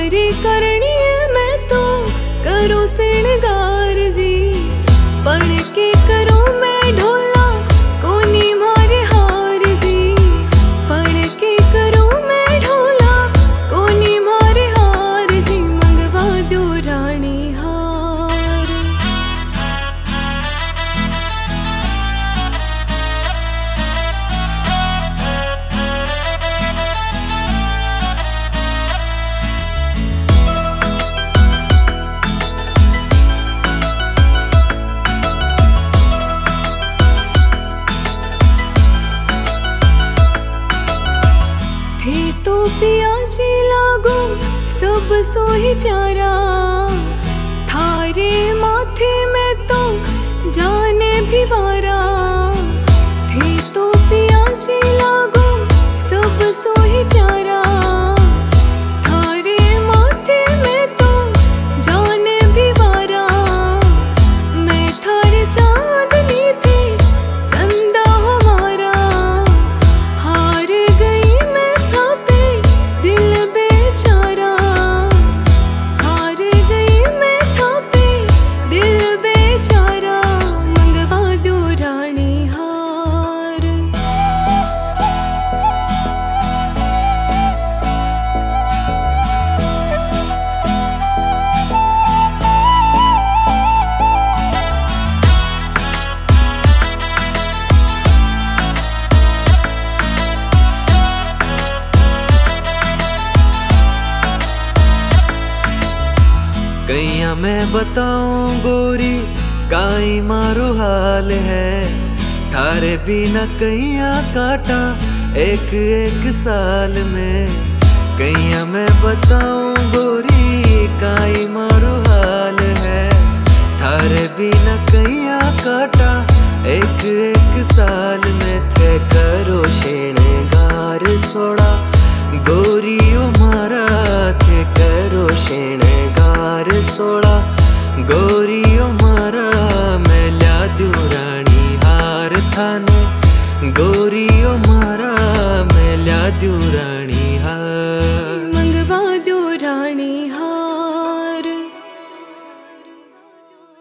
थारे करनी मैं तो करो सिणगार जी, पढ़ के करो मैं ढोला कोनी मारे हार जी, पढ़ के करो मैं ढोला कोनी मारे हार जी, मंगवा दो रानी हार। थे तो पिया जी लागो सब सो ही प्यारा, थारे माथे में तो जाने भी वारा। थे तो पिया जी लागो सब सो ही प्यारा, थारे माथे में तो जाने भी वारा। मैं थारे चांदनी थी चंदा हमारा, हार गई मैं था पे दिल बेचारा, हार गई मैं था पे दिल बेचारा, मंगवा दो रानी हार। कैया मैं बताऊं गोरी काई मारो हाल है, थारे बिना कैया काटा एक एक साल में। कैया मैं बताऊं गोरी काई मारो हाल है, थारे बिना कैया काटा एक एक साल में। थे करो शेणगार सोड़ा गोरियो मारा, थे करो शेणगार सोड़ा गोरियो मारा। मैं ला दूं रानी हार थाने गोरी